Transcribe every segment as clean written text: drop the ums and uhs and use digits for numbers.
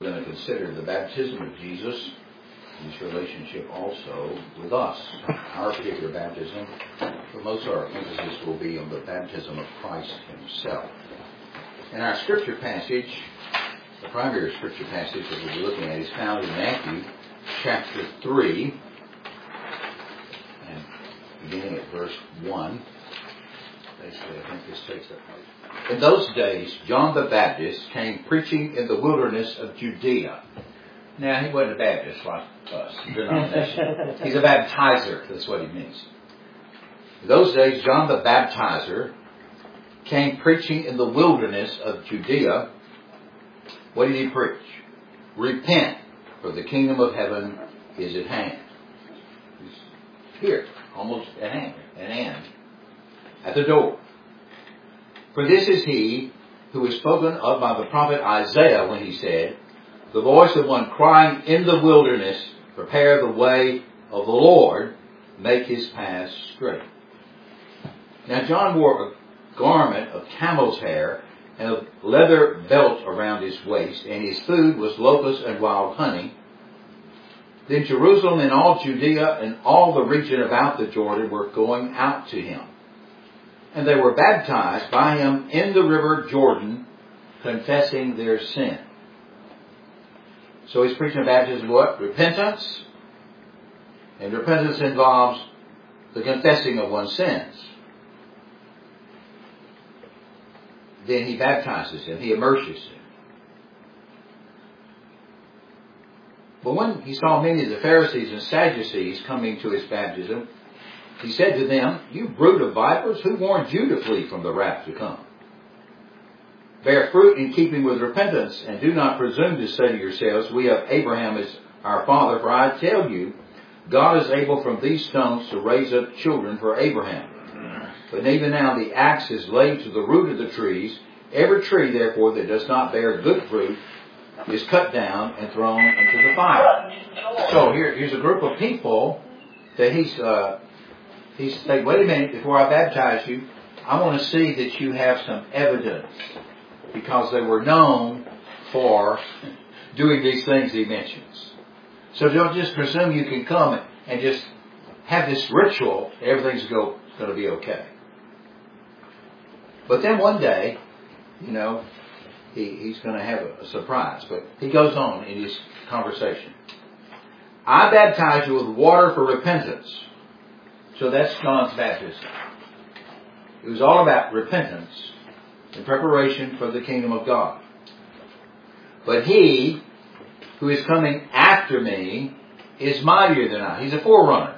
We're going to consider the baptism of Jesus, his relationship also with us. Our particular baptism, but most of our emphasis will be on the baptism of Christ himself. And our scripture passage, the primary scripture passage that we'll be looking at, is found in Matthew chapter 3, and beginning at verse 1. Basically, I think this takes up most. In those days, John the Baptist came preaching in the wilderness of Judea. Now, he wasn't a Baptist like us, denomination. He's a baptizer, that's what he means. In those days, John the Baptizer came preaching in the wilderness of Judea. What did he preach? Repent, for the kingdom of heaven is at hand. He's here, almost at hand, at the door. For this is he who is spoken of by the prophet Isaiah when he said, the voice of one crying in the wilderness, prepare the way of the Lord, make his path straight. Now John wore a garment of camel's hair and a leather belt around his waist, and his food was locusts and wild honey. Then Jerusalem and all Judea and all the region about the Jordan were going out to him. And they were baptized by him in the river Jordan, confessing their sin. So he's preaching a baptism of what? Repentance. And repentance involves the confessing of one's sins. Then he baptizes him. He immerses him. But when he saw many of the Pharisees and Sadducees coming to his baptism, he said to them, you brood of vipers, who warned you to flee from the wrath to come? Bear fruit in keeping with repentance, and do not presume to say to yourselves, we have Abraham as our father, for I tell you, God is able from these stones to raise up children for Abraham. But even now the axe is laid to the root of the trees. Every tree, therefore, that does not bear good fruit is cut down and thrown into the fire. So here's a group of people that he's saying, wait a minute, before I baptize you, I want to see that you have some evidence. Because they were known for doing these things he mentions. So don't just presume you can come and just have this ritual, everything's going to be okay. But then one day, he's going to have a surprise. But he goes on in his conversation. I baptize you with water for repentance. So that's John's baptism. It was all about repentance in preparation for the kingdom of God. But he who is coming after me is mightier than I. He's a forerunner.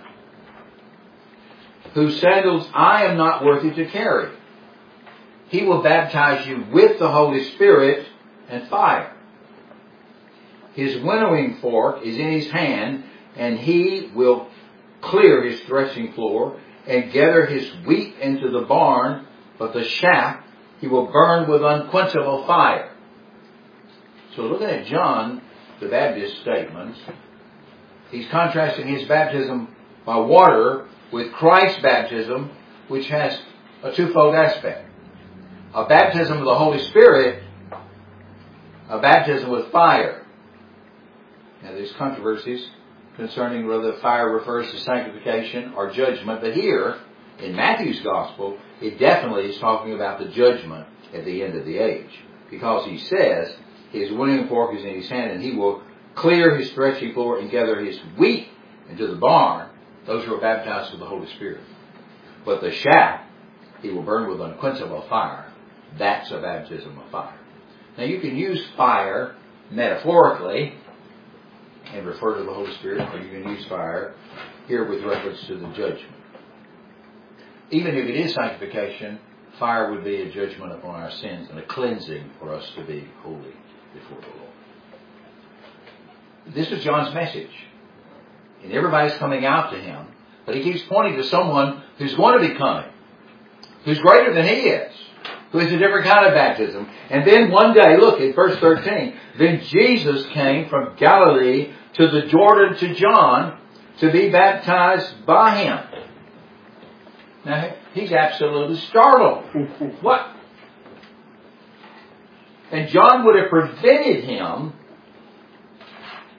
Whose sandals I am not worthy to carry. He will baptize you with the Holy Spirit and fire. His winnowing fork is in his hand, and he will clear his threshing floor and gather his wheat into the barn, but the chaff he will burn with unquenchable fire. So looking at John the Baptist's statements, he's contrasting his baptism by water with Christ's baptism, which has a twofold aspect. A baptism of the Holy Spirit, a baptism with fire. Now there's controversies concerning whether fire refers to sanctification or judgment, but here, in Matthew's Gospel, it definitely is talking about the judgment at the end of the age. Because he says, his winnowing fork is in his hand, and he will clear his threshing floor and gather his wheat into the barn, those who are baptized with the Holy Spirit. But the chaff, he will burn with unquenchable fire. That's a baptism of fire. Now you can use fire metaphorically and refer to the Holy Spirit, or you can use fire here with reference to the judgment. Even if it is sanctification, fire would be a judgment upon our sins and a cleansing for us to be holy before the Lord. This is John's message. And everybody's coming out to him. But he keeps pointing to someone who's going to be coming. Who's greater than he is. Who is a different kind of baptism. And then one day, look at verse 13. Then Jesus came from Galilee to the Jordan to John to be baptized by him. Now, he's absolutely startled. What? And John would have prevented him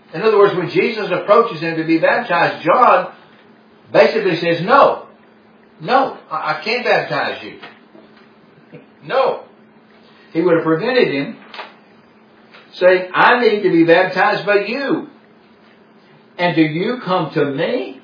In other words, when Jesus approaches him to be baptized, John basically says, no, I can't baptize you. No. He would have prevented him, saying, I need to be baptized by you. And do you come to me?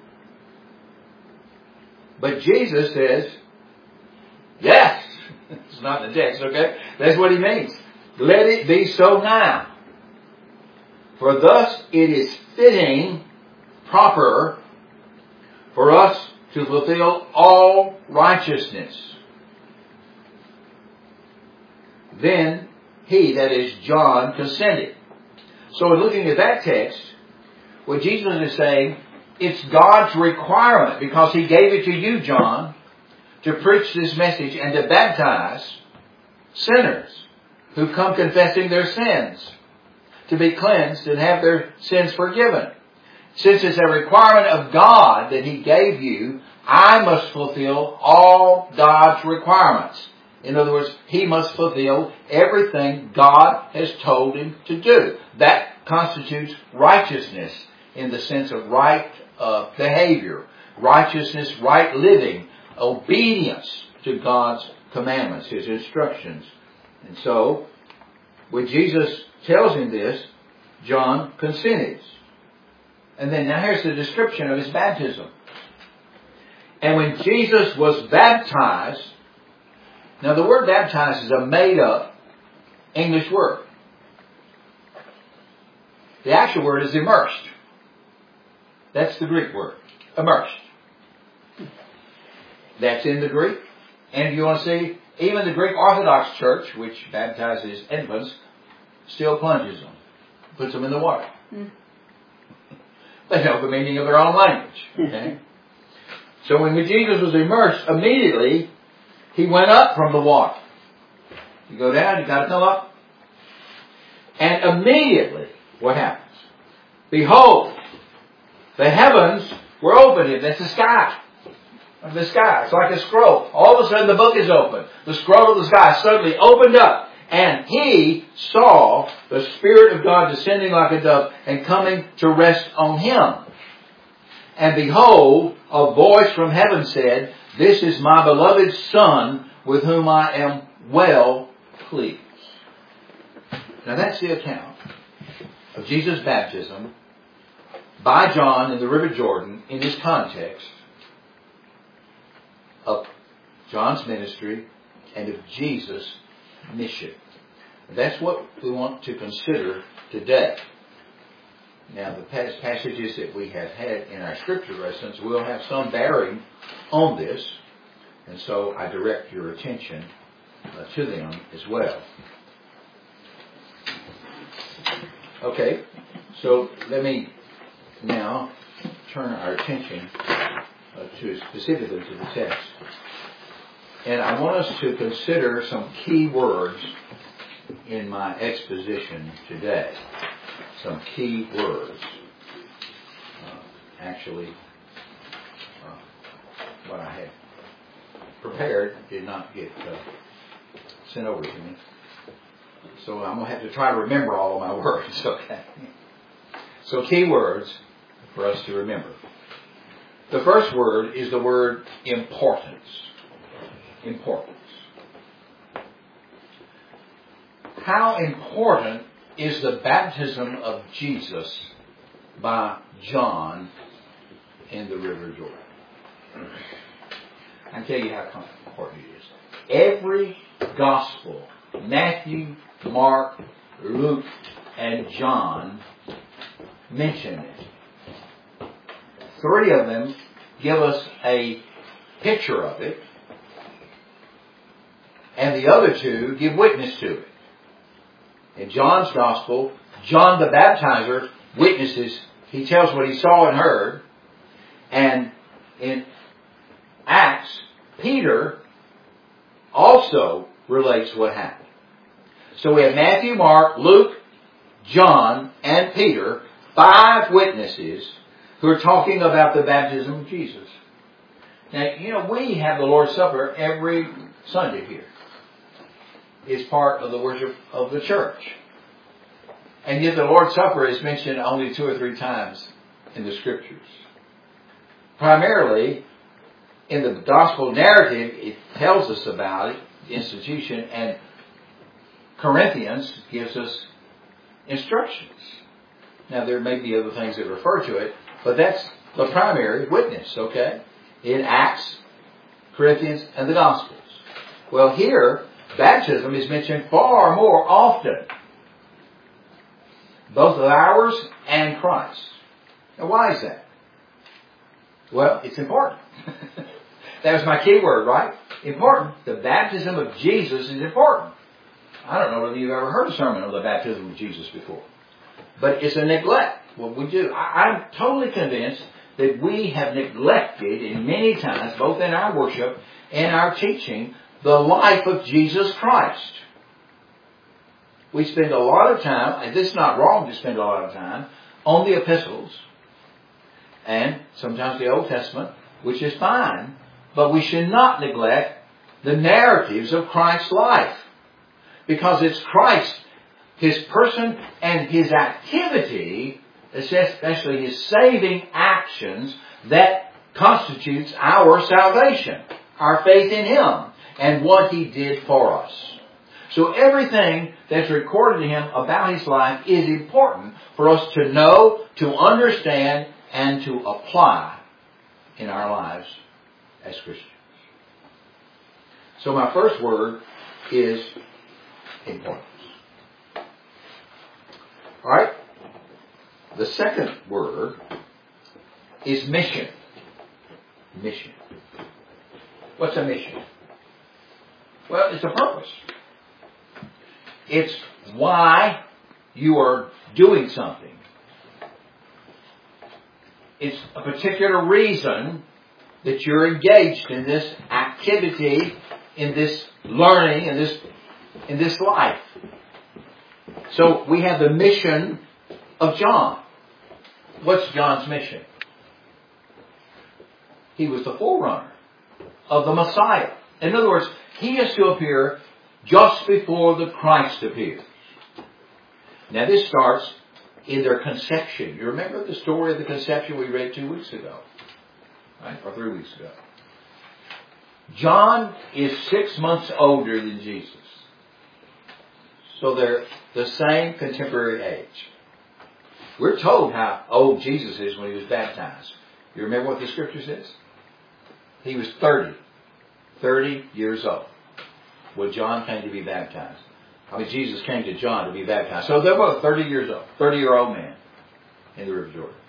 But Jesus says, yes. It's not in the text, okay? That's what he means. Let it be so now. For thus it is fitting, proper, for us to fulfill all righteousness. Then he, that is John, consented. So in looking at that text, what Jesus is saying, it's God's requirement, because he gave it to you, John, to preach this message and to baptize sinners who come confessing their sins, to be cleansed and have their sins forgiven. Since it's a requirement of God that he gave you, I must fulfill all God's requirements. In other words, he must fulfill everything God has told him to do. That constitutes righteousness in the sense of right behavior, righteousness, right living, obedience to God's commandments, his instructions. And so, when Jesus tells him this, John consents. And then now here's the description of his baptism. And when Jesus was baptized, now the word baptized is a made up English word. The actual word is immersed. That's the Greek word. Immersed. That's in the Greek. And if you want to see, even the Greek Orthodox Church, which baptizes infants, still plunges them. Puts them in the water. They know the meaning of their own language. Okay? So when Jesus was immersed, immediately he went up from the water. You go down, you got to come up. And immediately, what happens? Behold, the heavens were opened. That's the sky. The sky. It's like a scroll. All of a sudden the book is open. The scroll of the sky suddenly opened up. And he saw the Spirit of God descending like a dove and coming to rest on him. And behold, a voice from heaven said, This is my beloved Son, with whom I am well pleased. Now that's the account of Jesus' baptism by John in the River Jordan in this context of John's ministry and of Jesus' mission. That's what we want to consider today. Now, the passages that we have had in our scripture lessons will have some bearing on this, and so I direct your attention to them as well. Okay, so let me now turn our attention specifically to the text. And I want us to consider some key words in my exposition today. Some key words. What I had prepared did not get sent over to me. So I'm going to have to try to remember all of my words, okay? So key words for us to remember. The first word is the word importance. Importance. How important is the baptism of Jesus by John in the River Jordan? I can tell you how important it is. Every gospel, Matthew, Mark, Luke, and John, mention it. 3 of them give us a picture of it, and the other 2 give witness to it. In John's Gospel, John the Baptizer witnesses, he tells what he saw and heard. And in Acts, Peter also relates what happened. So we have Matthew, Mark, Luke, John, and Peter, 5 witnesses who are talking about the baptism of Jesus. Now, we have the Lord's Supper every Sunday here. It's part of the worship of the church. And yet the Lord's Supper is mentioned only 2 or 3 times in the Scriptures. Primarily, in the Gospel narrative, it tells us about it, the institution, and Corinthians gives us instructions. Now, there may be other things that refer to it, but that's the primary witness, okay? In Acts, Corinthians, and the Gospels. Well, here, baptism is mentioned far more often. Both of ours and Christ. Now, why is that? Well, it's important. That was my key word, right? Important. The baptism of Jesus is important. I don't know whether you've ever heard a sermon on the baptism of Jesus before. But it's a neglect. What we do. I'm totally convinced that we have neglected in many times, both in our worship and our teaching, the life of Jesus Christ. We spend a lot of time, and this is not wrong to spend a lot of time, on the epistles and sometimes the Old Testament, which is fine, but we should not neglect the narratives of Christ's life. Because it's Christ, His person and His activity, especially His saving actions, that constitutes our salvation, our faith in Him, and what He did for us. So everything that's recorded in Him about His life is important for us to know, to understand, and to apply in our lives as Christians. So my first word is importance. Alright? The second word is mission. Mission. What's a mission? Well, it's a purpose. It's why you are doing something. It's a particular reason that you're engaged in this activity, in this learning, in this life. So we have the mission of John. What's John's mission? He was the forerunner of the Messiah. In other words, he has to appear just before the Christ appears. Now this starts in their conception. You remember the story of the conception we read 2 weeks ago? Right? Or 3 weeks ago. John is 6 months older than Jesus. So they're the same contemporary age. We're told how old Jesus is when He was baptized. You remember what the Scripture says? He was 30 years old when John came to be baptized. Jesus came to John to be baptized. So they're both 30 years old. 30-year-old man in the River Jordan.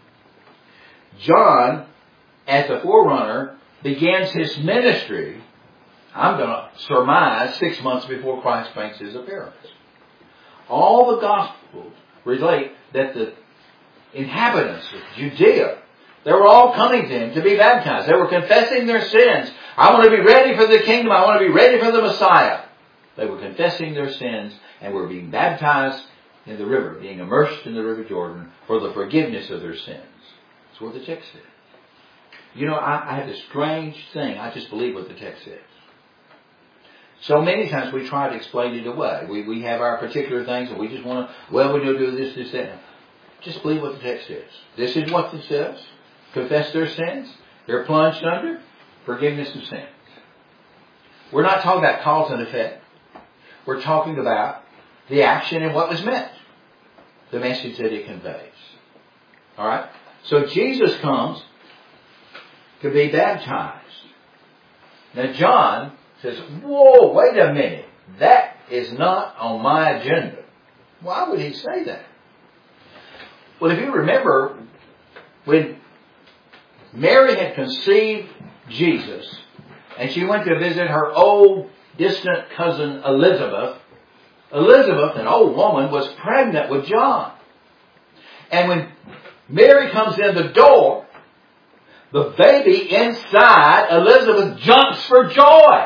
John, as a forerunner, begins his ministry, I'm going to surmise, 6 months before Christ makes His appearance. All the Gospels relate that the inhabitants of Judea, they were all coming to Him to be baptized. They were confessing their sins. I want to be ready for the kingdom. I want to be ready for the Messiah. They were confessing their sins and were being baptized in the river, being immersed in the River Jordan for the forgiveness of their sins. That's what the text says. You know, I have this strange thing. I just believe what the text says. So many times we try to explain it away. We have our particular things and we just want to, well, we don't do this, that. Just believe what the text says. This is what it says. Confess their sins. They're plunged under forgiveness of sins. We're not talking about cause and effect. We're talking about the action and what was meant. The message that it conveys. Alright? So Jesus comes to be baptized. Now John says, whoa, wait a minute. That is not on my agenda. Why would he say that? Well, if you remember, when Mary had conceived Jesus, and she went to visit her old distant cousin Elizabeth, an old woman, was pregnant with John. And when Mary comes in the door, the baby inside Elizabeth jumps for joy.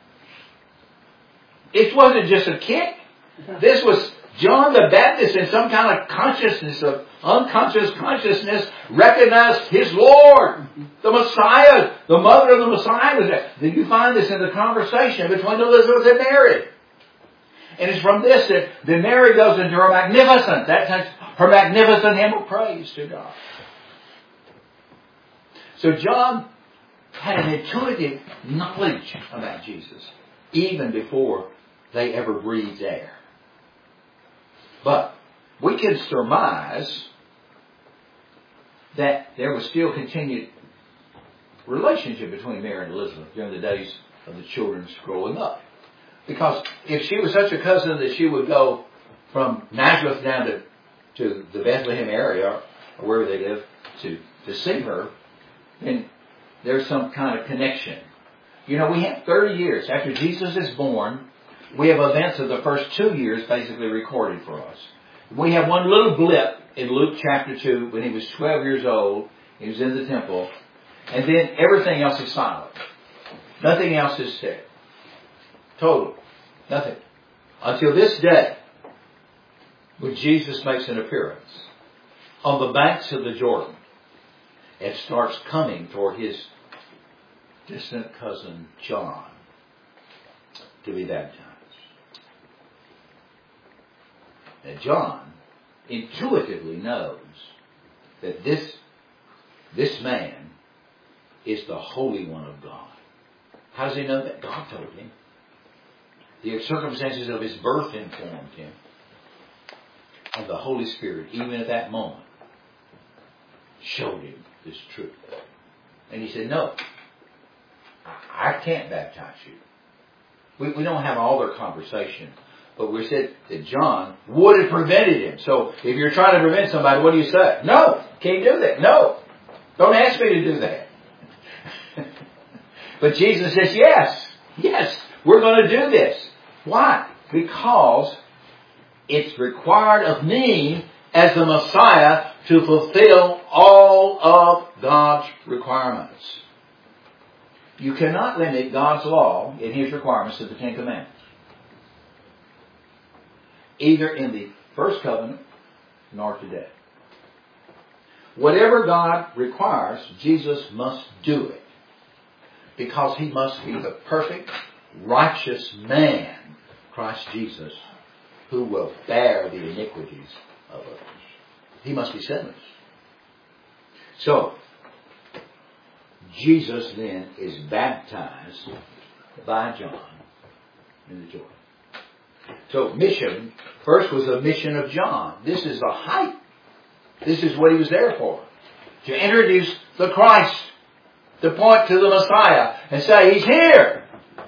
It wasn't just a kick. This was John the Baptist in some kind of consciousness, of unconscious consciousness, recognized his Lord, the Messiah, the mother of the Messiah was there. You find this in the conversation between Elizabeth and Mary. And it's from this that then Mary goes into her magnificent, her magnificent hymn of praise to God. So John had an intuitive knowledge about Jesus, even before they ever breathed air. But we can surmise that there was still continued relationship between Mary and Elizabeth during the days of the children's growing up. Because if she was such a cousin that she would go from Nazareth down to the Bethlehem area, or wherever they live, to see her, then there's some kind of connection. You know, we have 30 years after Jesus is born, we have events of the first 2 years basically recorded for us. We have one little blip in Luke chapter 2 when he was 12 years old. He was in the temple. And then everything else is silent. Nothing else is said. Total. Nothing. Until this day, when Jesus makes an appearance on the banks of the Jordan and starts coming toward his distant cousin John to be baptized. Now John intuitively knows that this man is the Holy One of God. How does he know that? God told him. The circumstances of his birth informed him. And the Holy Spirit, even at that moment, showed him this truth. And he said, no, I can't baptize you. We don't have all their conversation. But we said that John would have prevented him. So if you're trying to prevent somebody, what do you say? No, can't do that. No, don't ask me to do that. But Jesus says, yes, we're going to do this. Why? Because it's required of me as the Messiah to fulfill all of God's requirements. You cannot limit God's law in His requirements to the Ten Commandments. Either in the first covenant nor today. Whatever God requires, Jesus must do it. Because He must be the perfect, righteous man, Christ Jesus, who will bear the iniquities of others. He must be sinless. So, Jesus then is baptized by John in the Jordan. So mission, first was the mission of John. This is the height. This is what he was there for. To introduce the Christ. To point to the Messiah and say, He's here.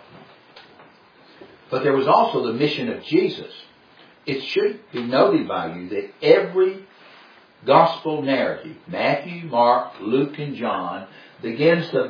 But there was also the mission of Jesus. It should be noted by you that every gospel narrative, Matthew, Mark, Luke, and John, begins the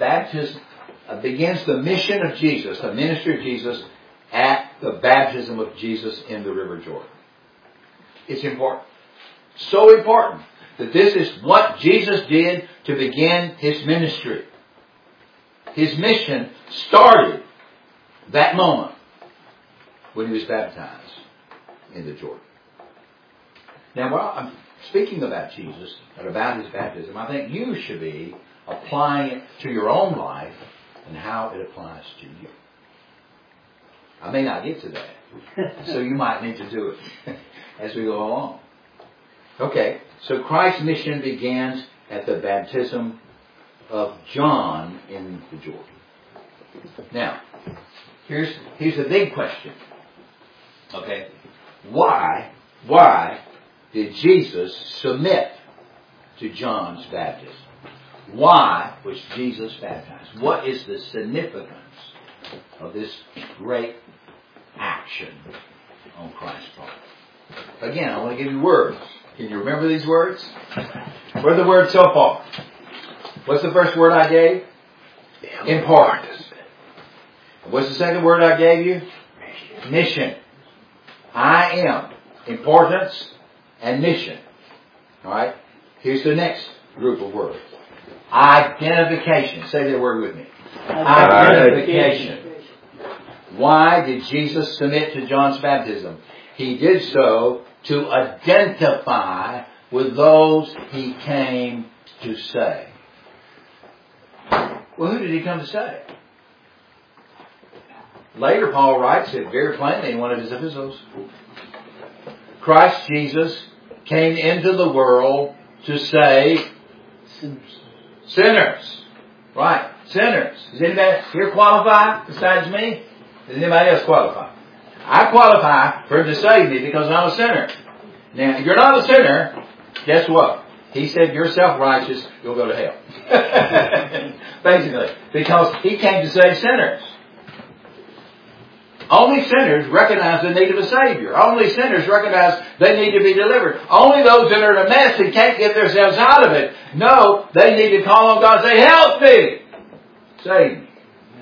mission of Jesus, the ministry of Jesus, at the baptism of Jesus in the River Jordan. It's important. So important that this is what Jesus did to begin His ministry. His mission started that moment when He was baptized in the Jordan. Now, while I'm speaking about Jesus and about His baptism, I think you should be applying it to your own life and how it applies to you. I may not get to that, so you might need to do it as we go along. Okay, so Christ's mission begins at the baptism of John in the Jordan. Now, here's the big question. Okay, why did Jesus submit to John's baptism? Why was Jesus baptized? What is the significance of this great action on Christ's part? Again, I want to give you words. Can you remember these words? What are the words so far? What's the first word I gave? Importance. What's the second word I gave you? Mission. I am. Importance and mission. Alright? Here's the next group of words. Identification. Say that word with me. Identification. Why did Jesus submit to John's baptism? He did so to identify with those He came to save. Well, who did He come to save? Later, Paul writes it very plainly in one of his epistles. Christ Jesus came into the world to save sinners. Right. Sinners. Does anybody here qualify besides me? Does anybody else qualify? I qualify for Him to save me because I'm a sinner. Now, if you're not a sinner, guess what? He said you're self-righteous, you'll go to hell. Basically. Because He came to save sinners. Only sinners recognize the need of a Savior. Only sinners recognize they need to be delivered. Only those that are in a mess and can't get themselves out of it know they need to call on God and say, help me! Save me.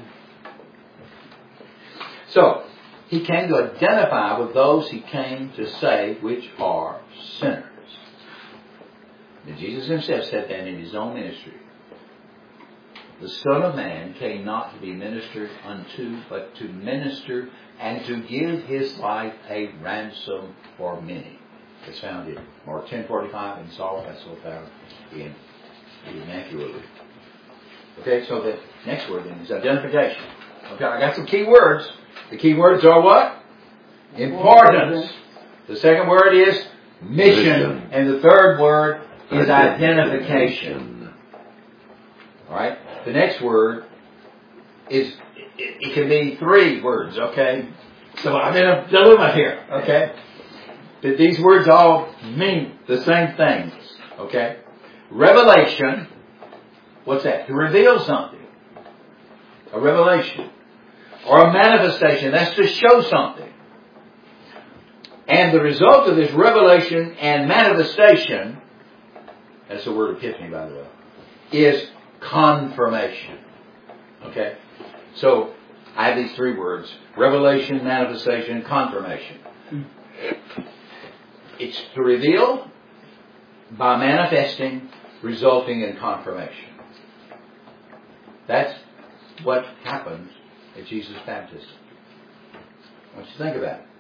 So, He came to identify with those He came to save, which are sinners. And Jesus Himself said that in His own ministry. The Son of Man came not to be ministered unto, but to minister and to give His life a ransom for many. It's found in Mark 10:45 and Saul. That's also found in Matthew 11. Okay, so the next word then is identification. Okay, I got some key words. The key words are what? Importance. The second word is mission. And the third word is identification. Alright? The next word is, it can be three words, okay? So I'm in a dilemma here, okay? But these words all mean the same things, okay? Revelation, what's that? To reveal something. A revelation. Or a manifestation, that's to show something. And the result of this revelation and manifestation, that's the word epiphany, by the way, is confirmation. Okay? So, I have these three words. Revelation, manifestation, confirmation. It's to reveal by manifesting, resulting in confirmation. That's what happens at Jesus' baptism. I want you to think about it.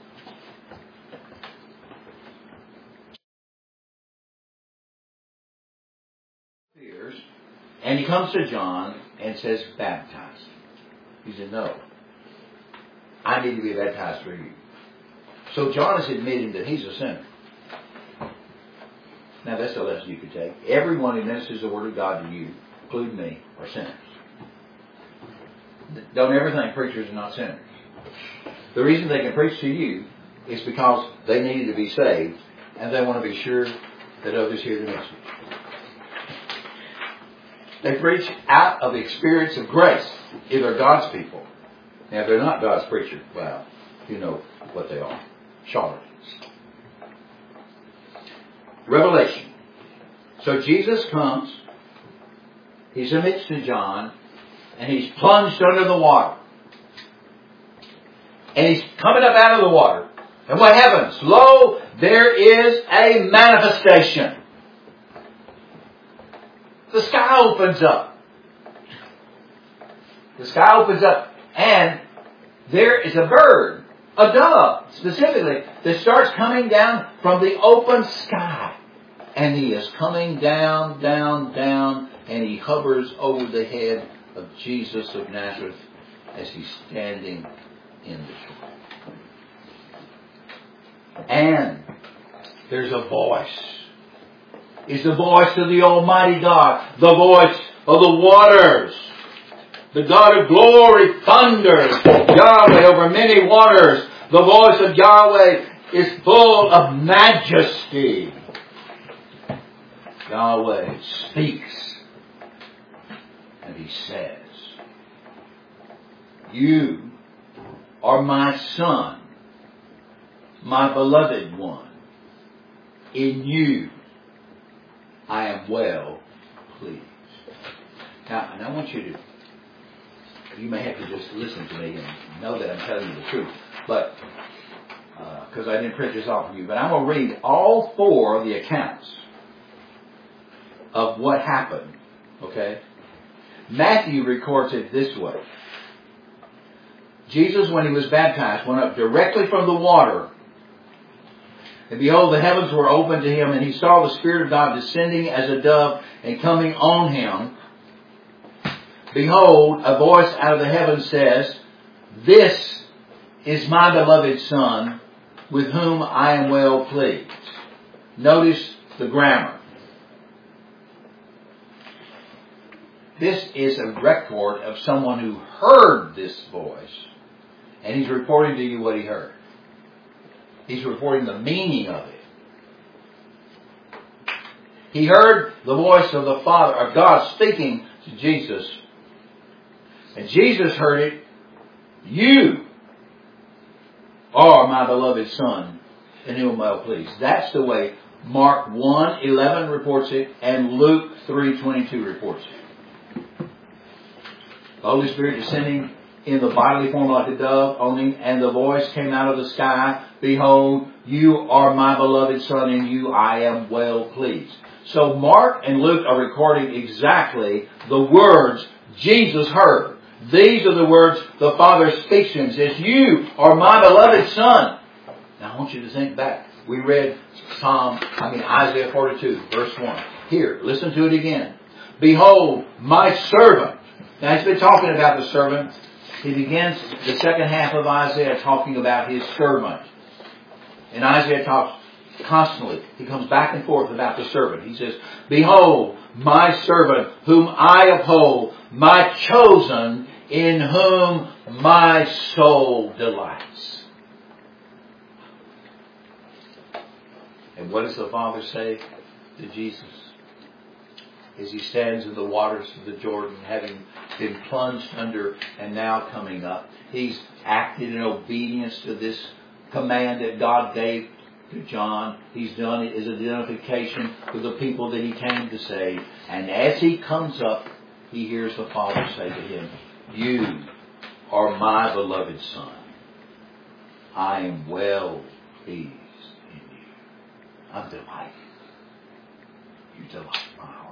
And He comes to John and says, baptize. He said, no. I need to be baptized for you. So John is admitting that he's a sinner. Now that's a lesson you could take. Everyone who ministers the Word of God to you, including me, are sinners. Don't ever think preachers are not sinners. The reason they can preach to you is because they need to be saved and they want to be sure that others hear the message. They preach out of the experience of grace if they're God's people. Now, if they're not God's preacher, well, you know what they are. Charlatans. Revelation. So Jesus comes, He submits to John, and He's plunged under the water. And He's coming up out of the water. And what happens? Lo, there is a manifestation. The sky opens up. The sky opens up and there is a bird, a dove specifically, that starts coming down from the open sky. And he is coming down, down, down, and he hovers over the head of Jesus of Nazareth as He's standing in the shore. And there's a voice. It's the voice of the Almighty God. The voice of the waters. The God of glory thunders. Yahweh over many waters. The voice of Yahweh is full of majesty. Yahweh speaks. And He says, you are my Son, my beloved one. In you I am well pleased. Now, and I want you to, you may have to just listen to me and know that I'm telling you the truth. But, because I didn't print this off for you. But I'm going to read all four of the accounts of what happened. Okay? Matthew records it this way. Jesus, when He was baptized, went up directly from the water. And behold, the heavens were opened to Him, and He saw the Spirit of God descending as a dove and coming on Him. Behold, a voice out of the heavens says, "This is my beloved Son, with whom I am well pleased." Notice the grammar. This is a record of someone who heard this voice, and he's reporting to you what he heard. He's reporting the meaning of it. He heard the voice of the Father, of God speaking to Jesus. And Jesus heard it. "You are my beloved Son, in whom I am well pleased." That's the way Mark 1:11 reports it, and Luke 3:22 reports it. The Holy Spirit descending in the bodily form like a dove on him, and the voice came out of the sky, "Behold, you are my beloved Son, in you I am well pleased." So Mark and Luke are recording exactly the words Jesus heard. These are the words the Father speaks to him. He says, "You are my beloved Son." Now I want you to think back. We read Isaiah 42, verse 1. Here, listen to it again. "Behold, my servant." Now he's been talking about the servant. He begins the second half of Isaiah talking about his servant. And Isaiah talks constantly. He comes back and forth about the servant. He says, "Behold, my servant, whom I uphold, my chosen, in whom my soul delights." And what does the Father say to Jesus as he stands in the waters of the Jordan, having been plunged under and now coming up? He's acted in obedience to this command that God gave to John. He's done it as identification with the people that he came to save. And as he comes up, he hears the Father say to him, "You are my beloved Son. I am well pleased in you." I'm delighted. You delight my heart.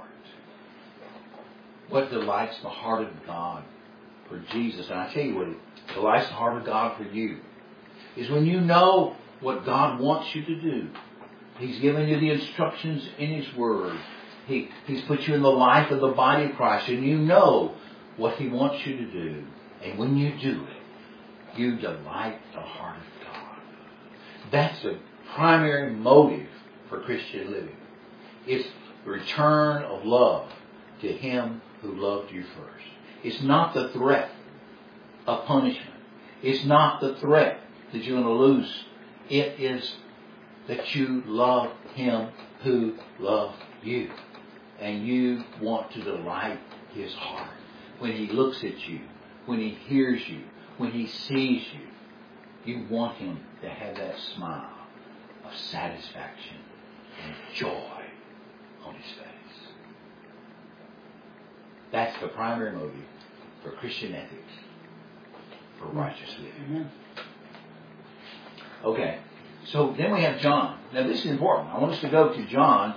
What delights the heart of God for Jesus, and I tell you what delights the heart of God for you, is when you know what God wants you to do. He's given you the instructions in His Word. He's put you in the life of the body of Christ, and you know what He wants you to do. And when you do it, you delight the heart of God. That's the primary motive for Christian living. It's the return of love to Him who loved you first. It's not the threat of punishment. It's not the threat that you're going to lose. It is that you love Him who loved you. And you want to delight His heart. When He looks at you, when He hears you, when He sees you, you want Him to have that smile of satisfaction and joy on His face. That's the primary motive for Christian ethics, for righteous living. Okay, so then we have John. Now this is important. I want us to go to John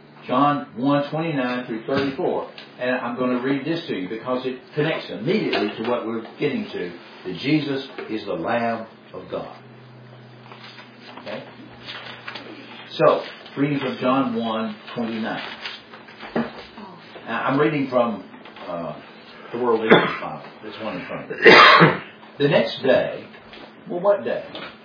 1:29 through 34. And I'm going to read this to you because it connects immediately to what we're getting to. That Jesus is the Lamb of God. Okay? So, reading from John 1:29. Now, I'm reading from the World English Bible. This one in front of me. The next day, well, what day?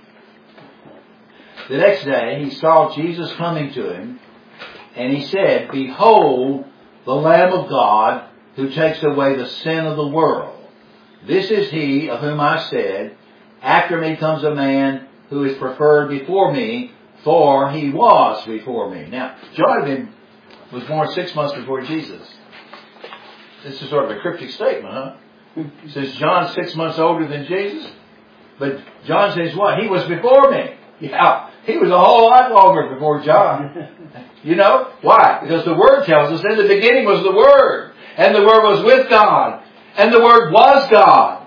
The next day, he saw Jesus coming to him, and he said, "Behold, the Lamb of God, who takes away the sin of the world. This is he of whom I said, after me comes a man who is preferred before me, for he was before me." Now, John was born 6 months before Jesus. This is sort of a cryptic statement, huh? Says John's 6 months older than Jesus? But John says what? He was before me. Yeah, he was a whole lot longer before John. You know? Why? Because the Word tells us in the beginning was the Word. And the Word was with God. And the Word was God.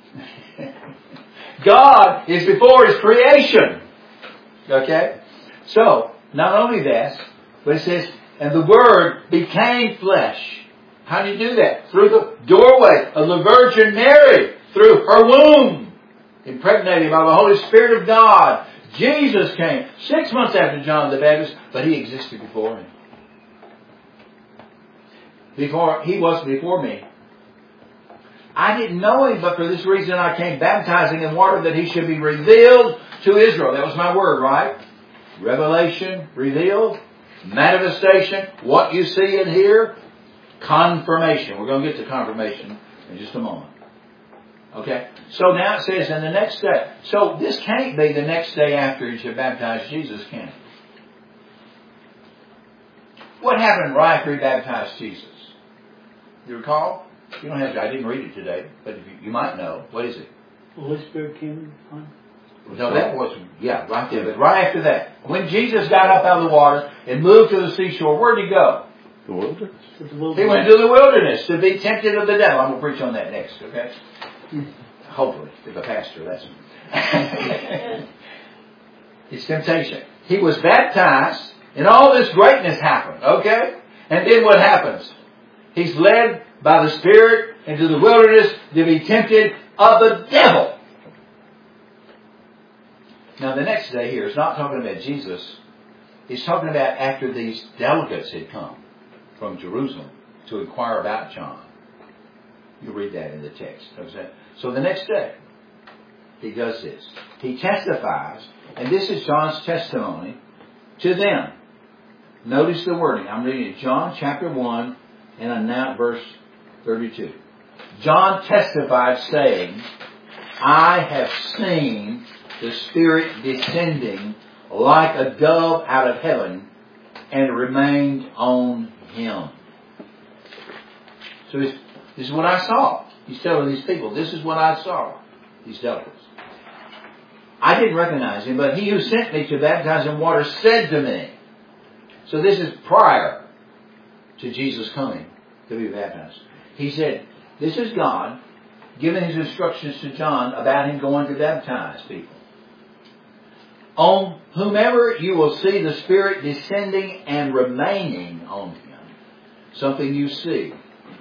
God is before His creation. Okay? So, not only that, but it says, and the Word became flesh. How do you do that? Through the doorway of the Virgin Mary. Through her womb. Impregnated by the Holy Spirit of God. Jesus came 6 months after John the Baptist, but He existed before him. He was before me. I didn't know Him, but for this reason I came baptizing in water that He should be revealed to Israel. That was my word, right? Revelation, revealed, manifestation, what you see and hear, confirmation. We're going to get to confirmation in just a moment. Okay? So now it says in the next day. So this can't be the next day after you should baptize Jesus, can it? What happened right after He baptized Jesus? You recall? You don't have to. I didn't read it today, but if you might know. What is it? The Holy Spirit came on. No, that was, right there. But right after that, when Jesus got up out of the water and moved to the seashore, where did He go? The wilderness. He went to the wilderness to be tempted of the devil. I'm going to preach on that next, okay? Hopefully, if a pastor, that's it's temptation. He was baptized, and all this greatness happened, okay? And then what happens? He's led by the Spirit into the wilderness to be tempted of the devil. Now the next day here is not talking about Jesus. He's talking about after these delegates had come from Jerusalem to inquire about John. You read that in the text. So the next day, He does this. He testifies, and this is John's testimony to them. Notice the wording. I'm reading John chapter 1, and I'm now at verse 32. John testified, saying, I have seen the Spirit descending like a dove out of heaven, and remained on Him. So this is what I saw. He's telling these people, this is what I saw. These devils. I didn't recognize Him, but He who sent me to baptize in water said to me. So this is prior to Jesus coming to be baptized. He said, this is God giving His instructions to John about Him going to baptize people. On whomever you will see the Spirit descending and remaining on Him. Something you see.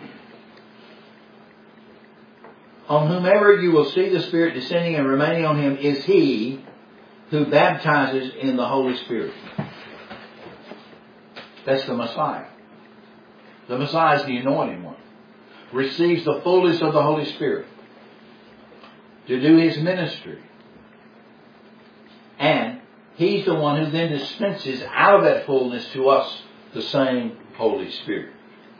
On whomever you will see the Spirit descending and remaining on Him is He who baptizes in the Holy Spirit. That's the Messiah. The Messiah is the anointed one. Receives the fullness of the Holy Spirit to do His ministry. And He's the one who then dispenses out of that fullness to us the same Holy Spirit.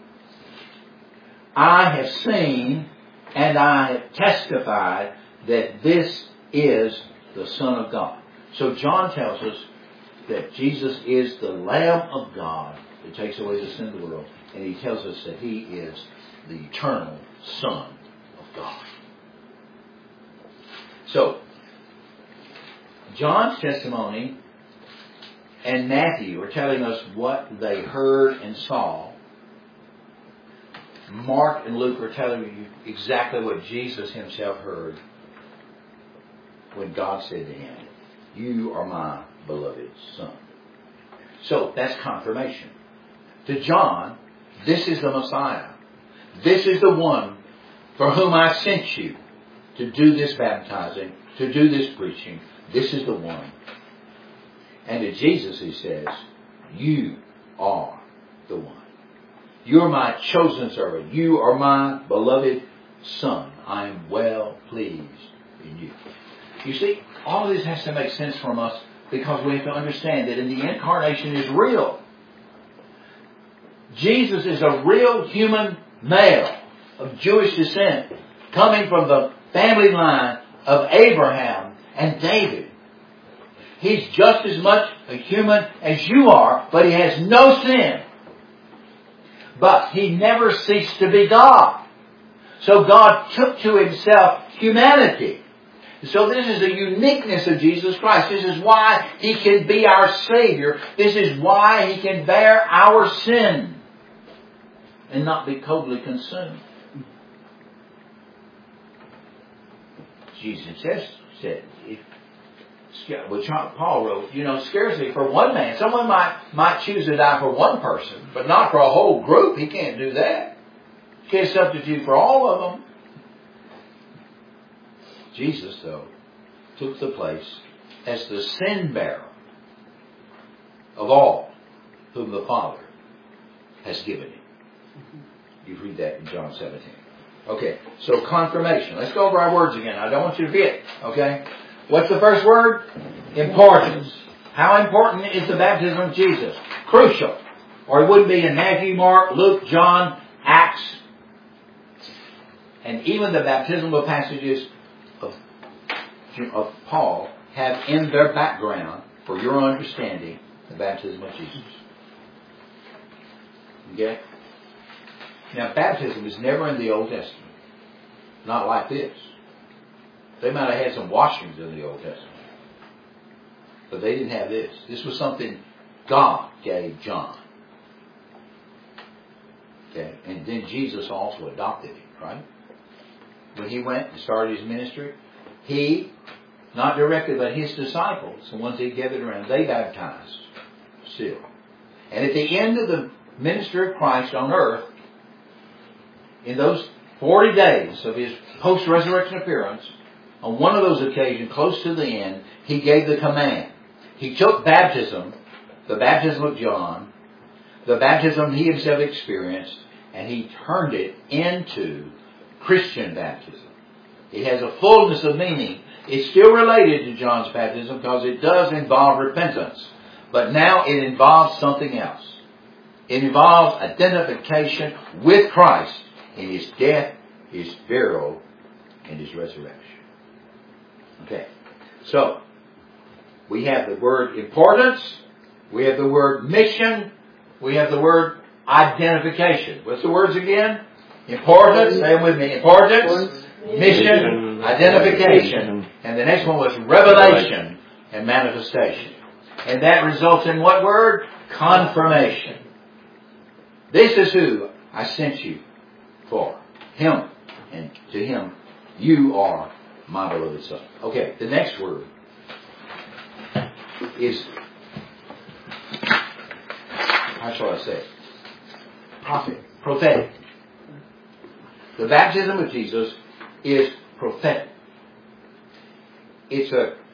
I have seen and I have testified that this is the Son of God. So John tells us that Jesus is the Lamb of God that takes away the sin of the world. And he tells us that He is the eternal Son of God. So, John's testimony and Matthew are telling us what they heard and saw. Mark and Luke are telling you exactly what Jesus Himself heard when God said to Him, you are my beloved Son. So, that's confirmation. To John, this is the Messiah. This is the one for whom I sent you to do this baptizing, to do this preaching. This is the one. And to Jesus He says, you are the one. You're my chosen servant. You are my beloved Son. I am well pleased in you. You see, all of this has to make sense from us because we have to understand that in the incarnation is real. Jesus is a real human male of Jewish descent coming from the family line of Abraham and David. He's just as much a human as you are, but He has no sin. But He never ceased to be God. So God took to Himself humanity. So this is the uniqueness of Jesus Christ. This is why He can be our Savior. This is why He can bear our sin and not be totally consumed. Jesus said, which Paul wrote, scarcely for one man. Someone might choose to die for one person, but not for a whole group. He can't do that. He can't substitute for all of them. Jesus, though, took the place as the sin bearer of all whom the Father has given Him. You read that in John 17. Okay, so confirmation. Let's go over our words again. I don't want you to forget. Okay? What's the first word? Importance. How important is the baptism of Jesus? Crucial. Or it wouldn't be in Matthew, Mark, Luke, John, Acts. And even the baptismal passages of Paul have in their background, for your understanding, the baptism of Jesus. Okay? Now, baptism is never in the Old Testament. Not like this. They might have had some washings in the Old Testament. But they didn't have this. This was something God gave John. Okay? And then Jesus also adopted him, right? When he went and started his ministry, he, not directly, but his disciples, the ones he gathered around, they baptized still. And at the end of the ministry of Christ on earth, in those 40 days of his post-resurrection appearance, on one of those occasions, close to the end, he gave the command. He took baptism, the baptism of John, the baptism he himself experienced, and he turned it into Christian baptism. It has a fullness of meaning. It's still related to John's baptism because it does involve repentance. But now it involves something else. It involves identification with Christ in his death, his burial, and his resurrection. Okay. So, we have the word importance. We have the word mission. We have the word identification. What's the words again? Importance. Say them with me. Importance. Mission. Identification. And the next one was revelation and manifestation. And that results in what word? Confirmation. This is who I sent you for. Him. And to him, you are my beloved Son. Okay, the next word is, how shall I say it? Prophetic. The baptism of Jesus is prophetic. It's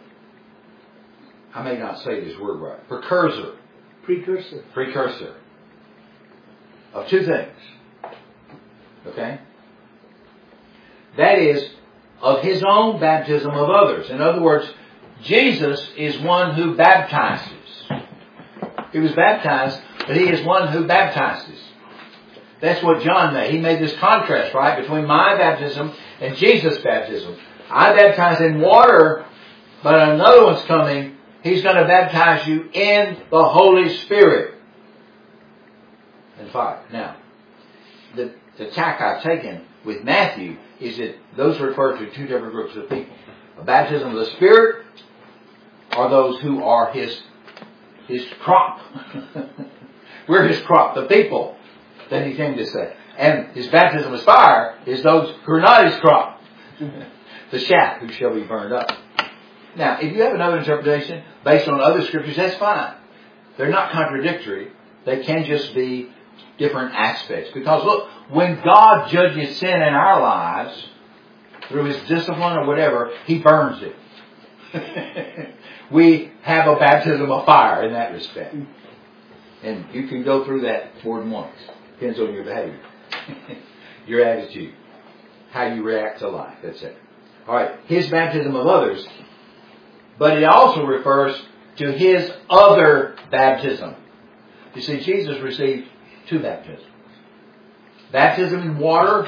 I may not say this word right, precursor of two things. Okay? That is, of his own baptism of others. In other words, Jesus is one who baptizes. He was baptized, but he is one who baptizes. That's what John made. He made this contrast, right, between my baptism and Jesus' baptism. I baptize in water, but another one's coming. He's going to baptize you in the Holy Spirit and fire. Now, the tack I've taken with Matthew is that those refer to two different groups of people. A baptism of the Spirit are those who are his crop. We're his crop, the people that he came to save. And his baptism of fire is those who are not his crop. The chaff who shall be burned up. Now, if you have another interpretation based on other scriptures, that's fine. They're not contradictory. They can just be different aspects. Because look, when God judges sin in our lives, through his discipline or whatever, he burns it. We have a baptism of fire in that respect. And you can go through that more than once. Depends on your behavior. Your attitude. How you react to life. That's it. Alright, his baptism of others. But it also refers to his other baptism. You see, Jesus received two baptisms. Baptism in water,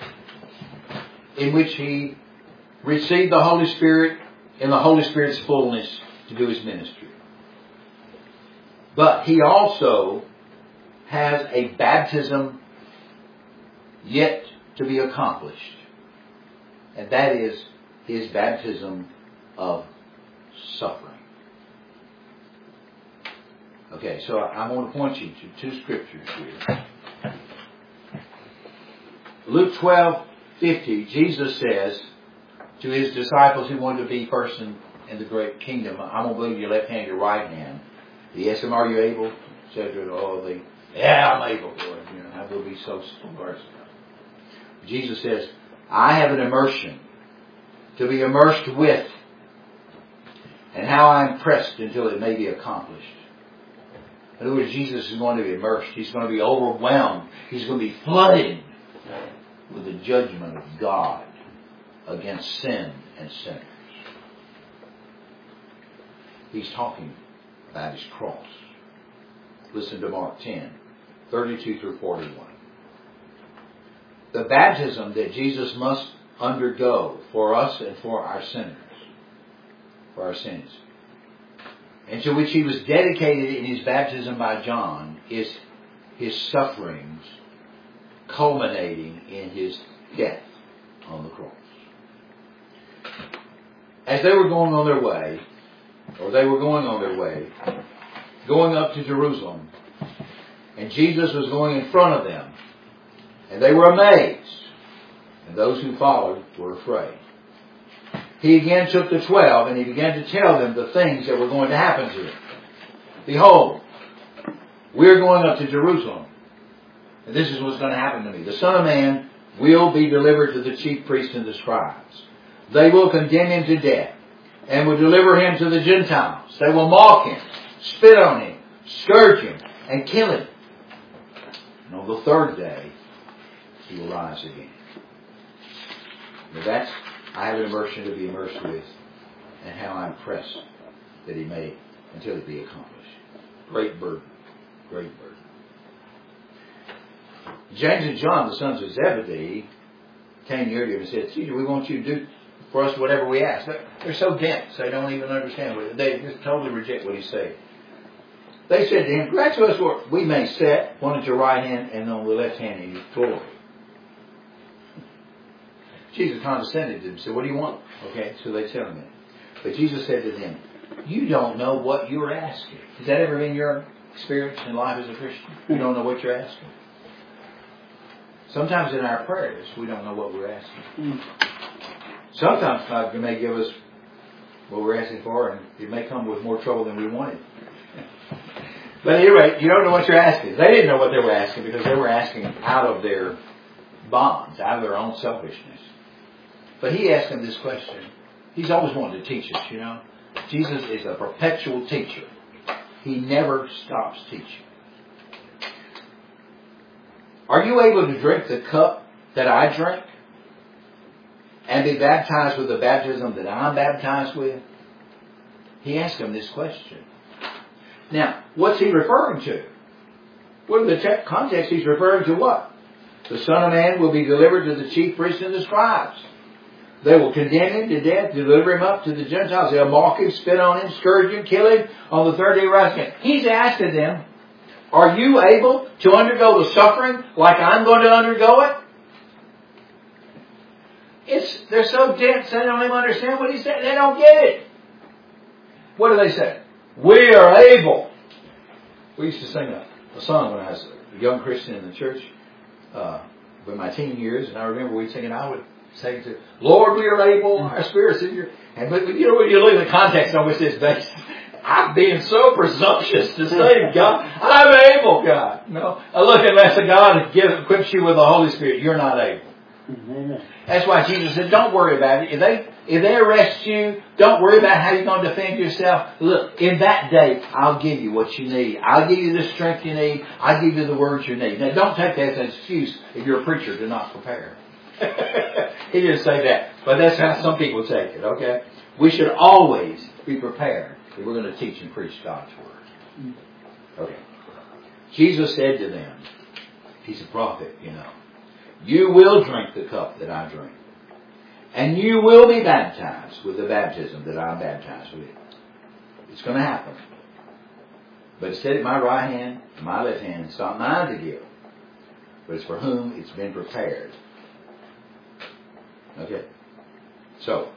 in which he received the Holy Spirit in the Holy Spirit's fullness to do his ministry. But he also has a baptism yet to be accomplished. And that is his baptism of suffering. Okay, so I want to point you to two scriptures here. Luke 12:50, Jesus says to his disciples who wanted to be first in the great kingdom, I'm going to believe your left hand, your right hand. He asked them, are you able? Yeah, I'm able, Lord. I will be so merciful. Jesus says, I have an immersion to be immersed with, and how I am pressed until it may be accomplished. In other words, Jesus is going to be immersed. He's going to be overwhelmed. He's going to be flooded with the judgment of God against sin and sinners. He's talking about His cross. Listen to Mark 10, 32 through 41. The baptism that Jesus must undergo for us and for our sinners, for our sins, and to which He was dedicated in His baptism by John, is His sufferings culminating in His death on the cross. As they were going on their way, going up to Jerusalem, and Jesus was going in front of them, and they were amazed, and those who followed were afraid. He again took the 12, and He began to tell them the things that were going to happen to them. Behold, we're going up to Jerusalem, and this is what's going to happen to me. The Son of Man will be delivered to the chief priests and the scribes. They will condemn Him to death, and will deliver Him to the Gentiles. They will mock Him, spit on Him, scourge Him, and kill Him. And on the third day, He will rise again. Now I have an immersion to be immersed with, and how I'm pressed that He may, until it be accomplished. Great burden. Great burden. James and John, the sons of Zebedee, came near to Him and said, "Teacher, we want You to do for us whatever we ask." They're so dense, they don't even understand what they just totally reject what He's saying. They said to Him, "Grant to us where we may sit, one at Your right hand and on the left hand in Your glory." Jesus condescended to them and said, "What do you want?" Okay, so they tell Him that. But Jesus said to them, "You don't know what you're asking." Has that ever been your experience in life as a Christian? You don't know what you're asking. Sometimes in our prayers, we don't know what we're asking. Sometimes God may give us what we're asking for, and it may come with more trouble than we wanted. But at any rate, you don't know what you're asking. They didn't know what they were asking because they were asking out of their bonds, out of their own selfishness. But He asked them this question. He's always wanted to teach us, you know. Jesus is a perpetual teacher. He never stops teaching. Are you able to drink the cup that I drink and be baptized with the baptism that I'm baptized with? He asked them this question. Now, what's He referring to? What in the context He's referring to what? The Son of Man will be delivered to the chief priests and the scribes. They will condemn Him to death, deliver Him up to the Gentiles. They'll mock Him, spit on Him, scourge Him, kill Him. On the third day rise again. He's asking them, are you able to undergo the suffering like I'm going to undergo it? They're so dense, they don't even understand what He said. They don't get it. What do they say? We are able. We used to sing a song when I was a young Christian in the church, in my teen years, and I remember we'd sing it. I would say to Lord, we are able, our spirits in Your. And but you know, when you look at the context on which this is based, I'm being so presumptuous to say, God, I'm able, God. No, look, unless a God equips you with the Holy Spirit, you're not able. Amen. That's why Jesus said, don't worry about it. If they arrest you, don't worry about how you're going to defend yourself. Look, in that day, I'll give you what you need. I'll give you the strength you need. I'll give you the words you need. Now, don't take that as an excuse if you're a preacher to not prepare. He didn't say that. But that's how some people take it, okay? We should always be prepared if we're going to teach and preach God's Word. Okay. Jesus said to them, He's a prophet, you know. You will drink the cup that I drink. And you will be baptized with the baptism that I'm baptized with. It's going to happen. But it's set at my right hand and my left hand. It's not mine to give. But it's for whom it's been prepared. Okay. So.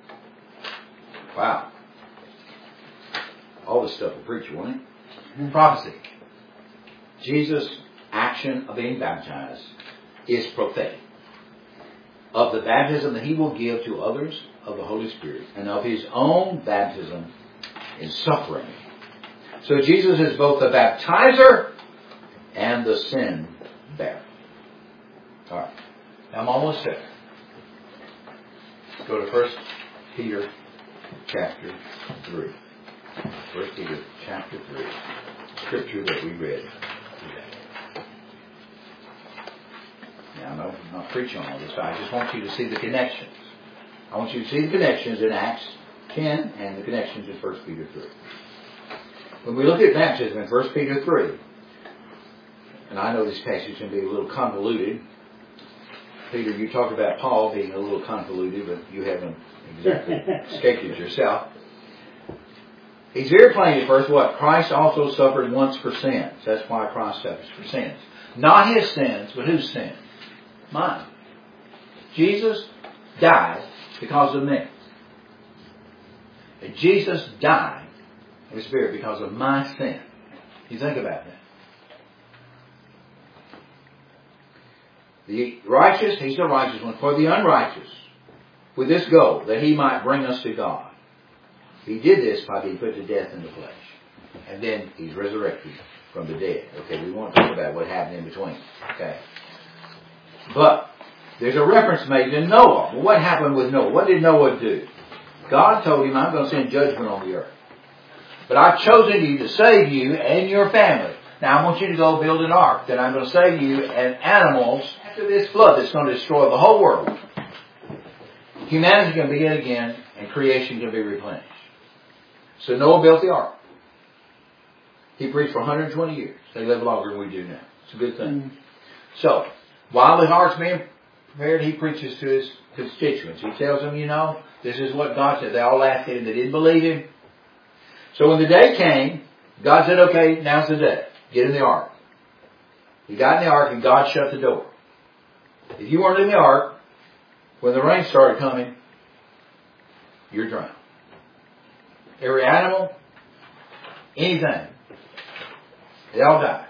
Wow. All this stuff will preach, won't it? Prophecy. Jesus' action of being baptized is prophetic of the baptism that He will give to others of the Holy Spirit and of His own baptism in suffering. So Jesus is both the baptizer and the sin bearer. All right. Now I'm almost there. Let's go to 1 Peter chapter 3. 1 Peter chapter 3. Scripture that we read today. Now, no, I'm not preach on all this. I just want you to see the connections. I want you to see the connections in Acts 10 and the connections in 1 Peter 3. When we look at baptism in 1 Peter 3, and I know this passage can be a little convoluted. Peter, you talked about Paul being a little convoluted, but you haven't exactly escaped it yourself. He's very plain at first what? Christ also suffered once for sins. That's why Christ suffers for sins. Not his sins, but whose sins? Mine. Jesus died because of me. And Jesus died in the Spirit because of my sin. You think about that. The righteous, he's the righteous one, for the unrighteous, with this goal, that he might bring us to God. He did this by being put to death in the flesh. And then he's resurrected from the dead. Okay, we won't talk about what happened in between. Okay. But there's a reference made to Noah. Well, what happened with Noah? What did Noah do? God told him, I'm going to send judgment on the earth. But I've chosen you to save you and your family. Now I want you to go build an ark that I'm going to save you and animals after this flood that's going to destroy the whole world. Humanity can begin again and creation can be replenished. So Noah built the ark. He preached for 120 years. They live longer than we do now. It's a good thing. So, while the ark's being prepared, he preaches to his constituents. He tells them, this is what God said. They all laughed at him. They didn't believe him. So when the day came, God said, okay, now's the day. Get in the ark. He got in the ark and God shut the door. If you weren't in the ark, when the rain started coming, you're drowned. Every animal, anything, they all died.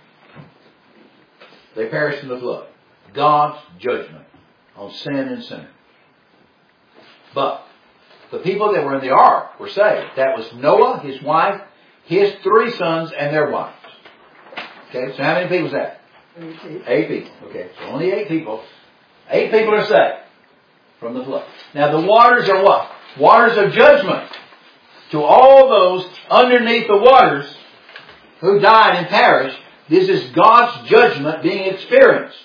They perished in the flood. God's judgment on sin and sinner. But the people that were in the ark were saved. That was Noah, his wife, his 3 sons, and their wives. Okay, so how many people is that? 8 people. Okay, so only 8 people. 8 people are saved from the flood. Now the waters are what? Waters of judgment to all those underneath the waters who died and perished. This is God's judgment being experienced.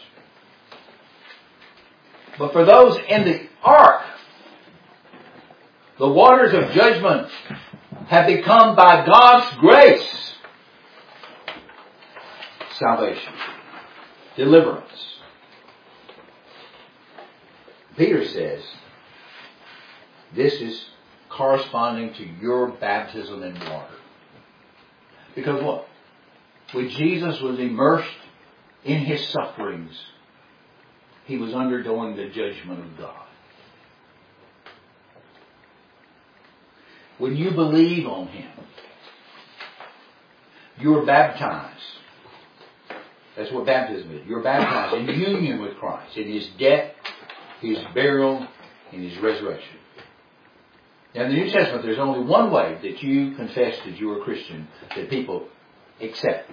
But for those in the ark, the waters of judgment have become by God's grace salvation, deliverance. Peter says this is corresponding to your baptism in water. Because what? When Jesus was immersed in his sufferings, he was undergoing the judgment of God. When you believe on him, you're baptized. That's what baptism is. You're baptized in union with Christ, in his death, his burial, and his resurrection. Now in the New Testament, there's only one way that you confess that you are a Christian that people accept.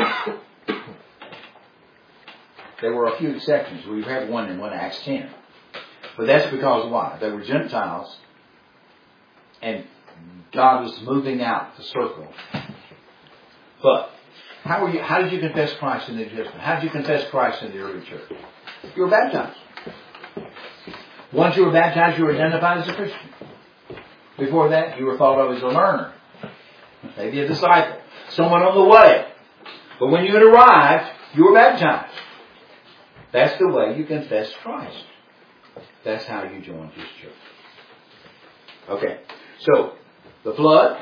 There were a few exceptions. We have one in Acts 10. But that's because why? They were Gentiles, and God was moving out the circle. But how did you confess Christ in the New Testament? How did you confess Christ in the early church? You were baptized. Once you were baptized, you were identified as a Christian. Before that, you were thought of as a learner. Maybe a disciple. Someone on the way. But when you had arrived, you were baptized. That's the way you confess Christ. That's how you joined his church. Okay. So, the flood,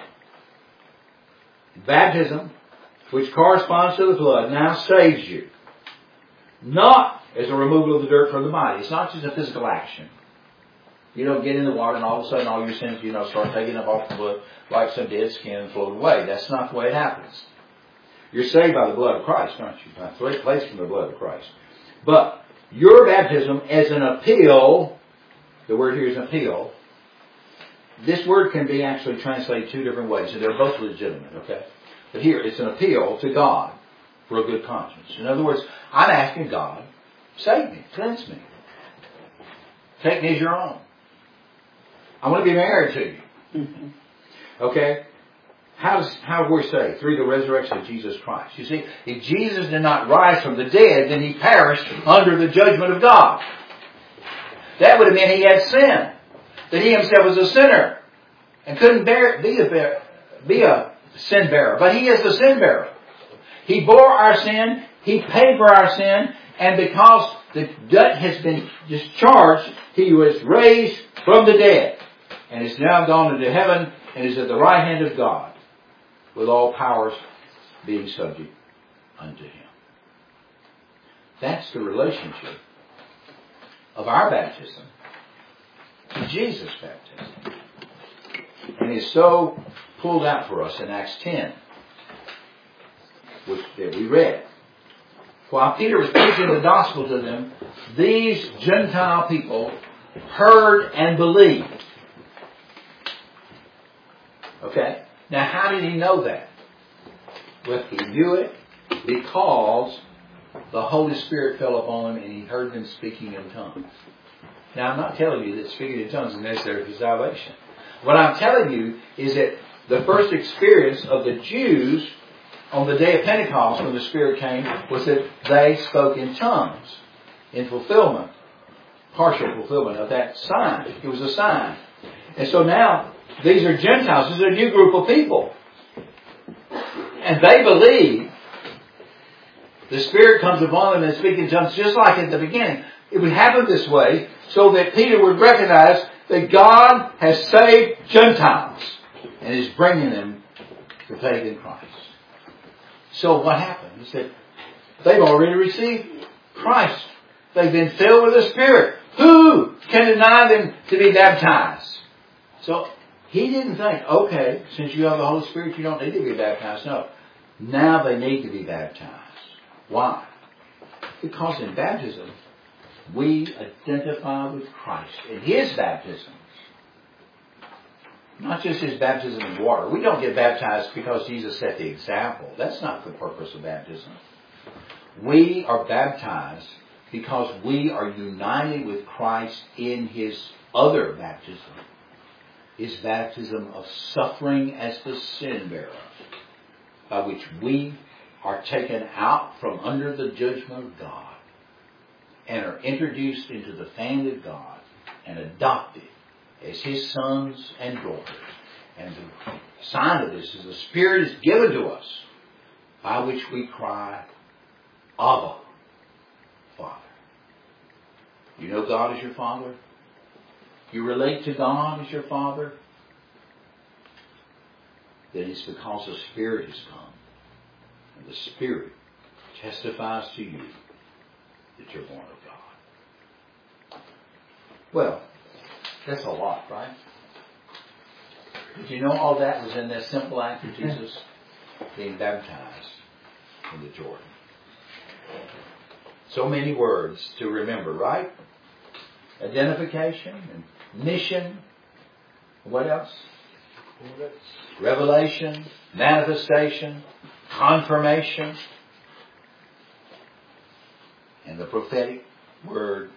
baptism, which corresponds to the flood, now saves you. Not as a removal of the dirt from the body. It's not just a physical action. You don't get in the water and all of a sudden all your sins, start taking up off the blood like some dead skin and float away. That's not the way it happens. You're saved by the blood of Christ, aren't you? By place from the blood of Christ. But your baptism as an appeal, the word here is appeal. This word can be actually translated 2 different ways, and they're both legitimate, okay? But here, it's an appeal to God for a good conscience. In other words, I'm asking God, save me, cleanse me. Take me as your own. I want to be married to you. Okay? How we're saved? Through the resurrection of Jesus Christ. You see, if Jesus did not rise from the dead, then He perished under the judgment of God. That would have meant He had sin. That He Himself was a sinner. And couldn't be a sin bearer. But He is the sin bearer. He bore our sin. He paid for our sin. And because the debt has been discharged, He was raised from the dead. And is now gone into heaven and is at the right hand of God, with all powers being subject unto Him. That's the relationship of our baptism to Jesus' baptism. And it's so pulled out for us in Acts 10, that we read. While Peter was preaching the gospel to them, these Gentile people heard and believed. Okay? Now, how did he know that? Well, he knew it because the Holy Spirit fell upon him and he heard them speaking in tongues. Now, I'm not telling you that speaking in tongues is necessary for salvation. What I'm telling you is that the first experience of the Jews on the day of Pentecost, when the Spirit came, was that they spoke in tongues in fulfillment, partial fulfillment of that sign. It was a sign. And so now, these are Gentiles. This is a new group of people. And they believe the Spirit comes upon them and speak in tongues just like at the beginning. It would happen this way so that Peter would recognize that God has saved Gentiles and is bringing them to faith in Christ. So what happened? He said, they've already received Christ. They've been filled with the Spirit. Who can deny them to be baptized? So he didn't think, okay, since you have the Holy Spirit, you don't need to be baptized. No. Now they need to be baptized. Why? Because in baptism, we identify with Christ in His baptisms. Not just His baptism in water. We don't get baptized because Jesus set the example. That's not the purpose of baptism. We are baptized because we are united with Christ in His other baptism. His baptism of suffering as the sin bearer, by which we are taken out from under the judgment of God and are introduced into the family of God and adopted as His sons and daughters. And the sign of this is the Spirit is given to us, by which we cry, Abba, Father. You know God is your Father? You relate to God as your Father? Then it's because the Spirit has come. And the Spirit testifies to you that you're born of God. Well, that's a lot, right? Did you know all that was in that simple act of Jesus being baptized in the Jordan? So many words to remember, right? Identification and mission. What else? Revelation, manifestation, confirmation, and the prophetic word,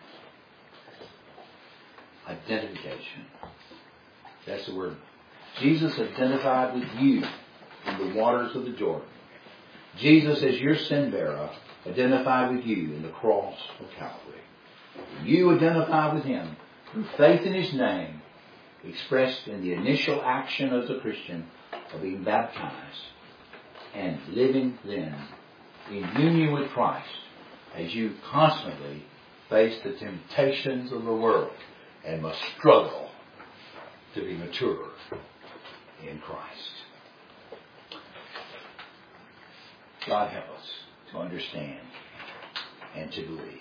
identification. That's the word. Jesus identified with you in the waters of the Jordan. Jesus, as your sin bearer, identified with you in the cross of Calvary. You identify with Him through faith in His name, expressed in the initial action as a Christian of being baptized and living then in union with Christ as you constantly face the temptations of the world and must struggle to be mature in Christ. God help us to understand and to believe.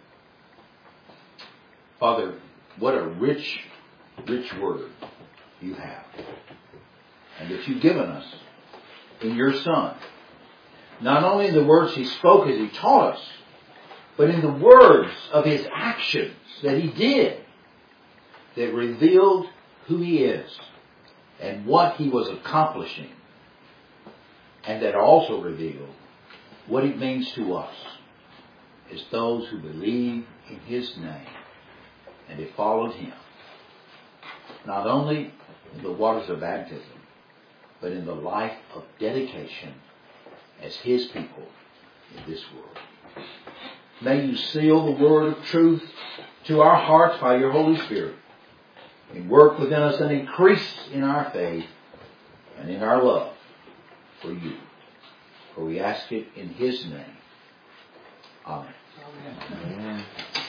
Father, what a rich, rich word you have, and that you've given us in your Son. Not only in the words He spoke as He taught us, but in the words of His actions that He did that revealed who He is and what He was accomplishing, and that also revealed what it means to us as those who believe in His name and have followed Him, not only in the waters of baptism, but in the life of dedication as His people in this world. May you seal the word of truth to our hearts by your Holy Spirit, and work within us an increase in our faith and in our love for you. For we ask it in His name. Amen. Amen.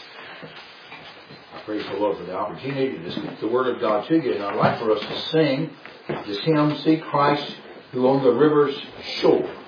I praise the Lord for the opportunity to speak the Word of God to you. And I'd like for us to sing this hymn, See Christ who on the river's shore.